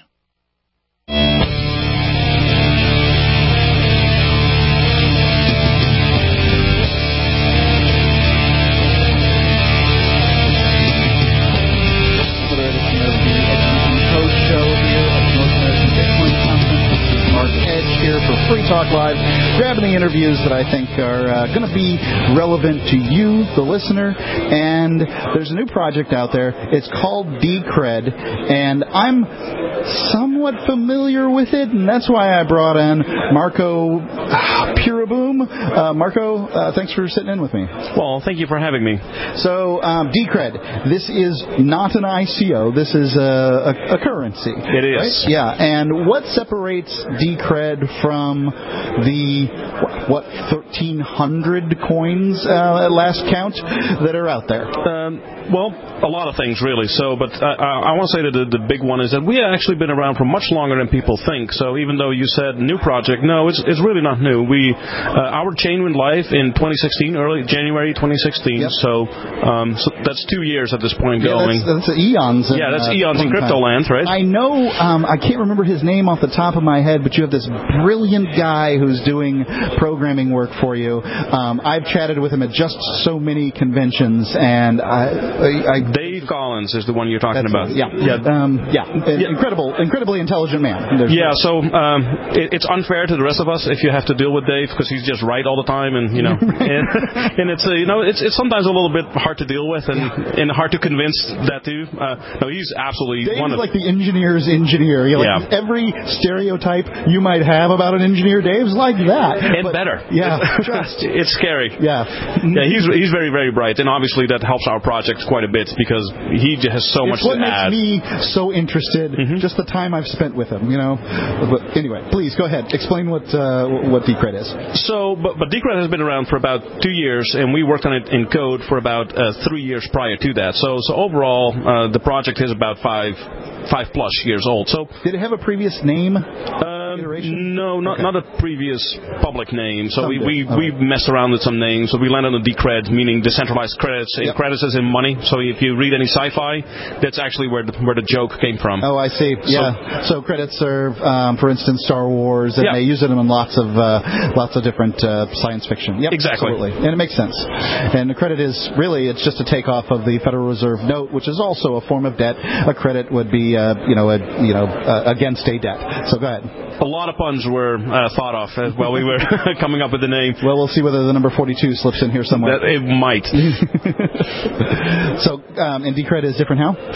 Free Talk Live, grabbing the interviews that I think are uh, going to be relevant to you, the listener. And there's a new project out there. It's called Decred, and I'm somewhat familiar with it, and that's why I brought in Marco uh, Puraboom. Uh, Marco, uh, thanks for sitting in with me. Well, thank you for having me. So, um, Decred, this is not an I C O. This is a, a, a currency. It is. Right? Yeah, and what separates Decred from the, what, thirteen hundred coins uh, at last count that are out there? Um, well, a lot of things, really. So, but uh, I want to say that the, the big one is that we have actually been around for much longer than people think. So even though you said new project, no, it's it's really not new. We uh, our chain went live in twenty sixteen, early January twenty sixteen. Yep. So, um, so that's two years at this point yeah, going. That's, that's eons. In, yeah, that's uh, eons in crypto land, right? I know. Um, I can't remember his name off the top of my head, but you have this brilliant guy who's doing programming work for you. Um, I've chatted with him at just so many conventions, and I, I, I Dave Collins is the one you're talking about. It. Yeah, yeah, um, yeah. yeah. Incredible, incredibly intelligent man. There's yeah, so um, it, it's unfair to the rest of us if you have to deal with Dave because he's just right all the time, and you know, and, and it's uh, you know, it's it's sometimes a little bit hard to deal with and and hard to convince that too. Uh, no, he's absolutely Dave's one of like the engineer's engineer. You're like yeah. Every stereotype you might have about an engineer, Dave's like that, and but, better. Yeah, it's, it's scary. Yeah, yeah. He's he's very very bright, and obviously that helps our project quite a bit because he has so it's much what to add. makes me so interested, mm-hmm. just the time I've spent with him, you know. But anyway, please go ahead. Explain what uh, what Decred is. So, but, but Decred has been around for about two years, and we worked on it in code for about uh, three years prior to that. So, so overall, uh, the project is about five five plus years old. So, did it have a previous name? Um, no, not okay. not a previous public name. So Someday. we we, oh. we messed around with some names. So we landed on Decred, meaning decentralized credits. Yep. And credits is in money. So if you read any sci-fi, that's actually where the, where the joke came from. Oh, I see. Yeah. So, so credits are, um, for instance, Star Wars, and yeah. they use it in lots of uh, lots of different uh, science fiction. Yep, exactly. Absolutely, and it makes sense. And the credit is really it's just a takeoff of the Federal Reserve note, which is also a form of debt. A credit would be, uh, you know, a, you know, uh, against a debt. So go ahead. A lot of puns were uh, thought of uh, while we were coming up with the name. Well, we'll see whether the number forty-two slips in here somewhere. That, it might. So, um, and Decred is different how? Um,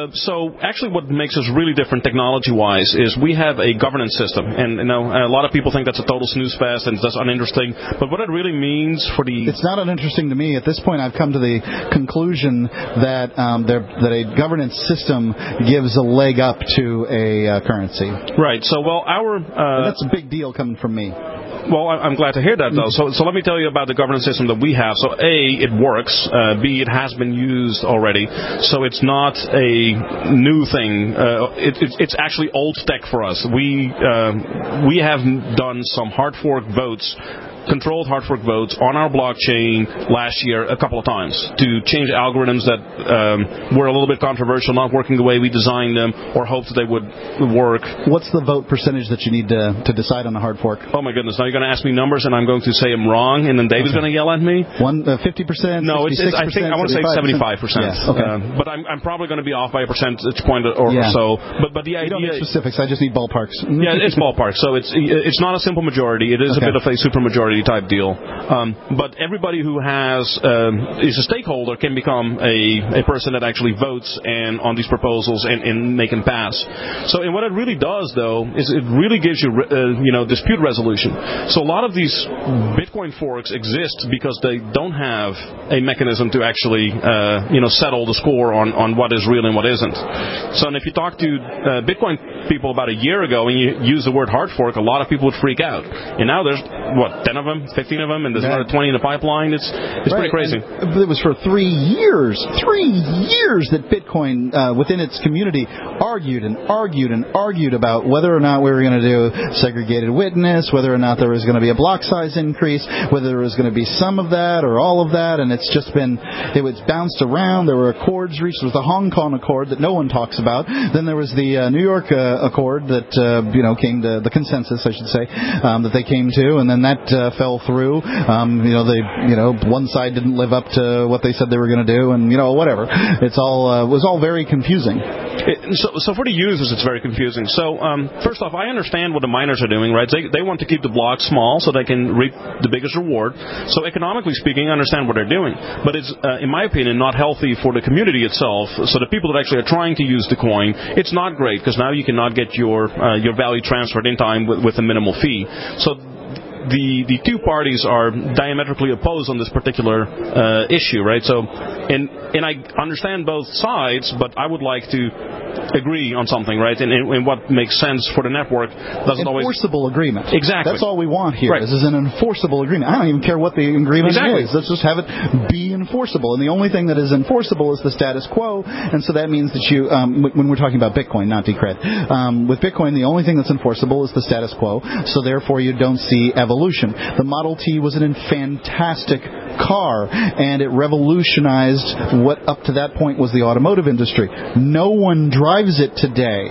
Uh, so actually what makes us really different technology-wise is we have a governance system. And you know, a lot of people think that's a total snooze fest and that's uninteresting. But what it really means for the... It's not uninteresting to me. At this point, I've come to the conclusion that um, there, that a governance system gives a leg up to a uh, currency. Right. So, well, our... Uh, that's a big deal coming from me. Well, I'm glad to hear that, though. So, so let me tell you about the governance system that we have. So, A, it works. Uh, B, it has been used already. So it's not a new thing. Uh, it, it, it's actually old tech for us. We uh, we have done some hard fork votes, controlled hard fork votes on our blockchain last year a couple of times to change algorithms that um, were a little bit controversial, not working the way we designed them or hoped they would work. What's the vote percentage that you need to, to decide on a hard fork? Oh, my goodness. Now you're going to ask me numbers, and I'm going to say them wrong, and then David's okay. going to yell at me. One, uh, fifty percent? No, it's, it's, I think I want to say seventy-five percent. Yeah, okay. Uh, but I'm, I'm probably going to be off by a percentage point or, yeah. or so. But, but the you idea... don't need specifics. I just need ballparks. Yeah, it's ballpark. So it's it's not a simple majority. It is okay. a bit of a supermajority type deal. Um, but everybody who has um, is a stakeholder can become a, a person that actually votes and on these proposals and, and make them pass. So and what it really does, though, is it really gives you uh, you know dispute resolution. So a lot of these Bitcoin forks exist because they don't have a mechanism to actually uh, you know settle the score on, on what is real and what isn't. So and if you talk to uh, Bitcoin people about a year ago and you use the word hard fork, a lot of people would freak out. And now there's what ten of them, fifteen of them, and there's yeah. another twenty in the pipeline. It's it's right. pretty crazy. And it was for three years, three years that Bitcoin uh, within its community argued and argued and argued about whether or not we were going to do segregated witness, whether or not there was going to be a block size increase, whether there was going to be some of that or all of that, and it's just been it was bounced around. There were accords reached. There was the Hong Kong Accord that no one talks about. Then there was the uh, New York uh, Accord that uh, you know came to the consensus, I should say, um, that they came to, and then that uh, fell through. Um, you know, they, you know, one side didn't live up to what they said they were going to do, and you know, whatever. It's all uh, was all very confusing. It, so, so for the users, it's very confusing. So, um, first off, I understand what the miners are doing, right? They they want to keep the block small so they can reap the biggest reward. So, economically speaking, I understand what they're doing, but it's, uh, in my opinion, not healthy for the community itself. So, the people that actually are trying to use the coin, it's not great because now you cannot get your uh, your value transferred in time with, with a minimal fee. So. The the two parties are diametrically opposed on this particular uh, issue, right? So, and and I understand both sides, but I would like to agree on something, right? And, and, and what makes sense for the network doesn't always enforceable agreement. Exactly. That's all we want here. Right. This is an enforceable agreement. I don't even care what the agreement exactly. is. Let's just have it be enforceable. And the only thing that is enforceable is the status quo. And so that means that you, um, when we're talking about Bitcoin, not Decred, um, with Bitcoin, the only thing that's enforceable is the status quo. So therefore, you don't see evolution. The Model T was a fantastic car, and it revolutionized what up to that point was the automotive industry. No one drives it today.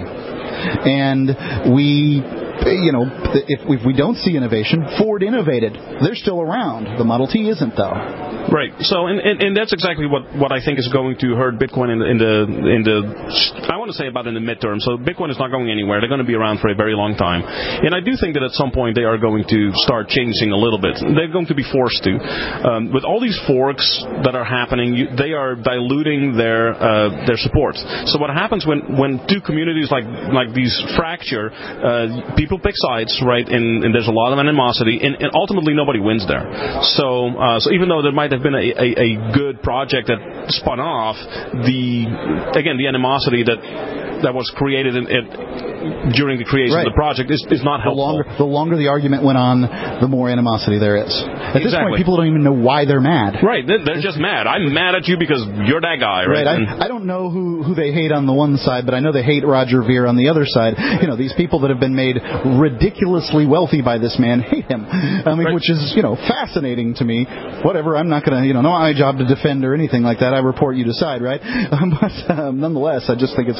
And we, you know, if, if we don't see innovation, Ford innovated. They're still around. The Model T isn't, though. Right. So, and, and, and that's exactly what, what I think is going to hurt Bitcoin in the, in the in the I want to say about in the midterm. So Bitcoin is not going anywhere. They're going to be around for a very long time. And I do think that at some point they are going to start changing a little bit. They're going to be forced to. Um, with all these forks that are happening, you, they are diluting their uh, their support. So what happens when, when two communities like like these fracture, uh, people pick sides, right? And, and there's a lot of animosity, and, and ultimately nobody wins there. So uh, so even though there might have been a, a, a good project that spun off, the again the animosity that that was created in, in, during the creation right. of the project is, is not helpful. The longer, the longer the argument went on, the more animosity there is. At exactly. this point, people don't even know why they're mad. Right, they're, they're just mad. I'm mad at you because you're that guy, right? Right. I, I don't know who, who they hate on the one side, but I know they hate Roger Ver on the other side. You know, these people that have been made ridiculously wealthy by this man hate him. I mean, right. which is, you know, fascinating to me. Whatever, I'm not going to, you know, not my job to defend or anything like that. I report, you decide, right? Um, but um, nonetheless, I just think it's interesting to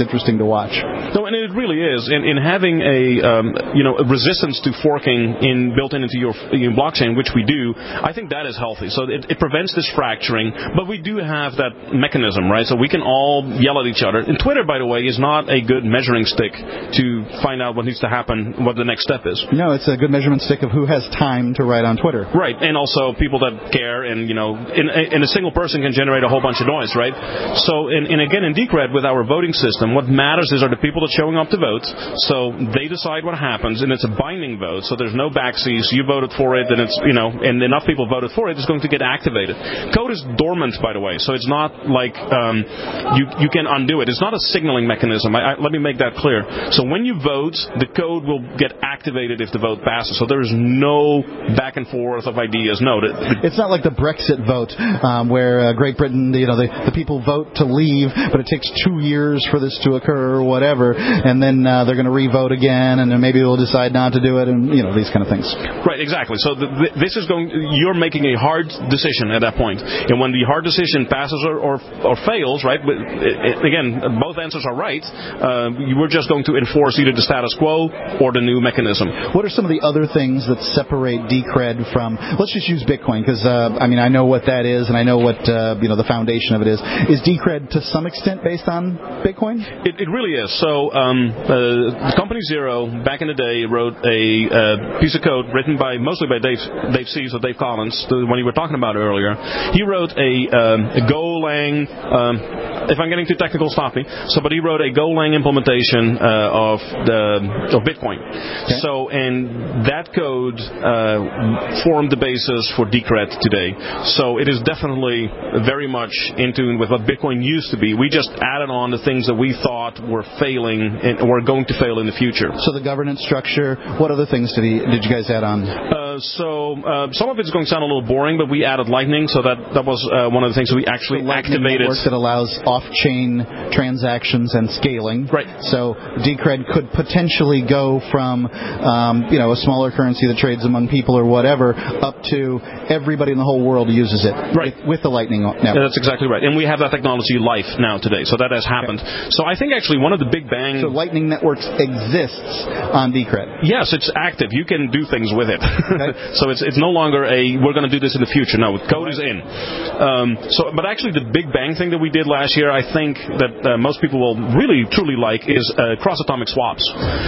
to watch. No, and it really is. In, in having a um, you know a resistance to forking in built in into your, your blockchain, which we do, I think that is healthy. So it, it prevents this fracturing, but we do have that mechanism, right? So we can all yell at each other. And Twitter, by the way, is not a good measuring stick to find out what needs to happen, what the next step is. No, it's a good measurement stick of who has time to write on Twitter. Right, and also people that care, and you know, in, in a single person can generate a whole bunch of noise, right? So, in, and again, in Decred with our voting system, what matters is are the people that are showing up to vote. So they decide what happens, and it's a binding vote. So there's no backseas. You voted for it, and it's you know, and enough people voted for it, it's going to get activated. Code is dormant, by the way, so it's not like um, you you can undo it. It's not a signaling mechanism. I, I, let me make that clear. So when you vote, the code will get activated if the vote passes. So there is no back and forth of ideas. No, the, the, it's not like the Brexit vote um, where uh, Great Britain, you know, the, the people vote to leave, but it takes two years for this to occur or whatever, and then uh, they're going to re-vote again, and then maybe we'll decide not to do it, and you know these kind of things. Right, exactly. So the, the, this is going. You're making a hard decision at that point, and when the hard decision passes or or, or fails, right? But it, it, again, both answers are right. Uh, you were just going to enforce either the status quo or the new mechanism. What are some of the other things that separate Decred from? Let's just use Bitcoin because uh, I mean I know what that is, and I know what uh, you know the foundation of it is. Is Decred to some extent based on Bitcoin? It, it really is. So um, uh, the company Zero back in the day wrote a uh, piece of code written by mostly by Dave Dave Sees or Dave Collins, the one you were talking about earlier. He wrote a, um, a Golang. Um, if I'm getting too technical, stop me. So, but he wrote a Golang implementation uh, of the of Bitcoin. Okay. So, and that code uh, formed the basis for Decred today. So, it is definitely very much in tune with what Bitcoin used to be. We just added on the things that we thought were failing and were going to fail in the future. So, the governance structure. What other things did he, did you guys add on? Uh, so, uh, some of it's going to sound a little boring, but we added Lightning. So that that was uh, one of the things that we actually so activated. Network that allows off-chain transactions and scaling. Right. So Decred could potentially go from, um, you know, a smaller currency that trades among people or whatever, up to everybody in the whole world uses it. Right. With, with the Lightning Network. Yeah, that's exactly right. And we have that technology live now today. So that has happened. Okay. So I think actually one of the big bang. So Lightning Networks exists on Decred. Yes, it's active. You can do things with it. Okay. So it's it's no longer a we're going to do this in the future. No, code is in. Um, so, but actually, the big bang thing that we did last year, I think that uh, most people will really truly like is uh, cross-atomic swaps.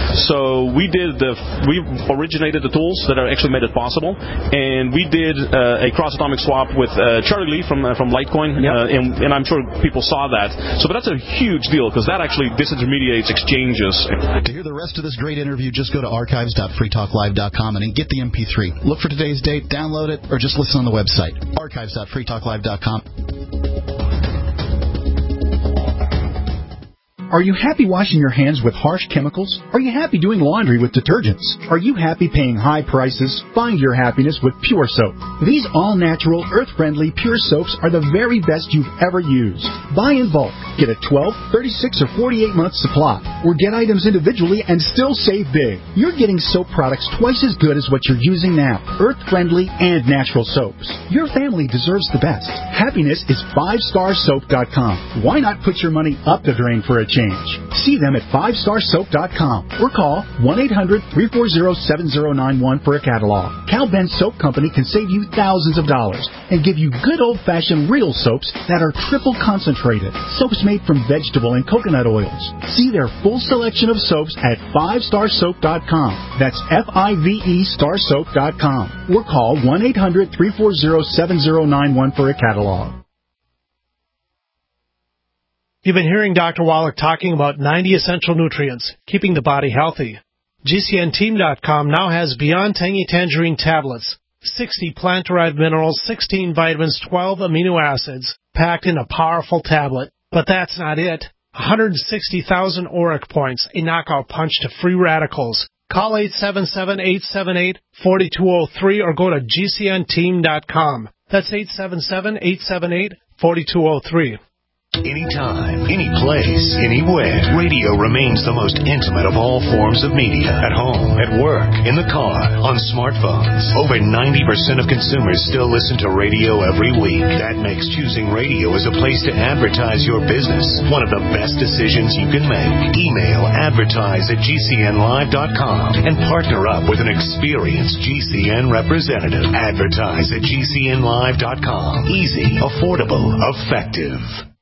So we did the we originated the tools that are actually made it possible, and we did uh, a cross-atomic swap with uh, Charlie Lee from uh, from Litecoin, yep. uh, and, and I'm sure people saw that. So, but that's a huge deal because that actually disintermediates exchanges. To hear the rest of this great interview, just go to archives dot free talk live dot com and get the M P three. Look for today's date, download it, or just listen on the website, archives dot free talk live dot com. Are you happy washing your hands with harsh chemicals? Are you happy doing laundry with detergents? Are you happy paying high prices? Find your happiness with Pure Soap. These all-natural, earth-friendly Pure Soaps are the very best you've ever used. Buy in bulk. Get a twelve, thirty-six, or forty-eight month supply. Or get items individually and still save big. You're getting soap products twice as good as what you're using now. Earth-friendly and natural soaps. Your family deserves the best. Happiness is five star soap dot com. Why not put your money up the drain for a change? See them at five star soap dot com or call one eight hundred, three four zero, seven zero nine one for a catalog. Cal Ben Soap Company can save you thousands of dollars and give you good old-fashioned real soaps that are triple concentrated. Soaps made from vegetable and coconut oils. See their full selection of soaps at five star soap dot com. That's F I V E star soap dot com or call one eight hundred, three four zero, seven zero nine one for a catalog. You've been hearing Doctor Wallach talking about ninety essential nutrients, keeping the body healthy. G C N team dot com now has Beyond Tangy Tangerine tablets, sixty plant-derived minerals, sixteen vitamins, twelve amino acids, packed in a powerful tablet. But that's not it. one hundred sixty thousand auric points, a knockout punch to free radicals. Call eight seven seven, eight seven eight, four two zero three or go to G C N team dot com. That's eight seven seven, eight seven eight, four two zero three. Anytime, any place, anywhere. Radio remains the most intimate of all forms of media. At home, at work, in the car, on smartphones. Over ninety percent of consumers still listen to radio every week. That makes choosing radio as a place to advertise your business one of the best decisions you can make. Email advertise at G C N live dot com and partner up with an experienced G C N representative. Advertise at G C N live dot com. Easy, affordable, effective.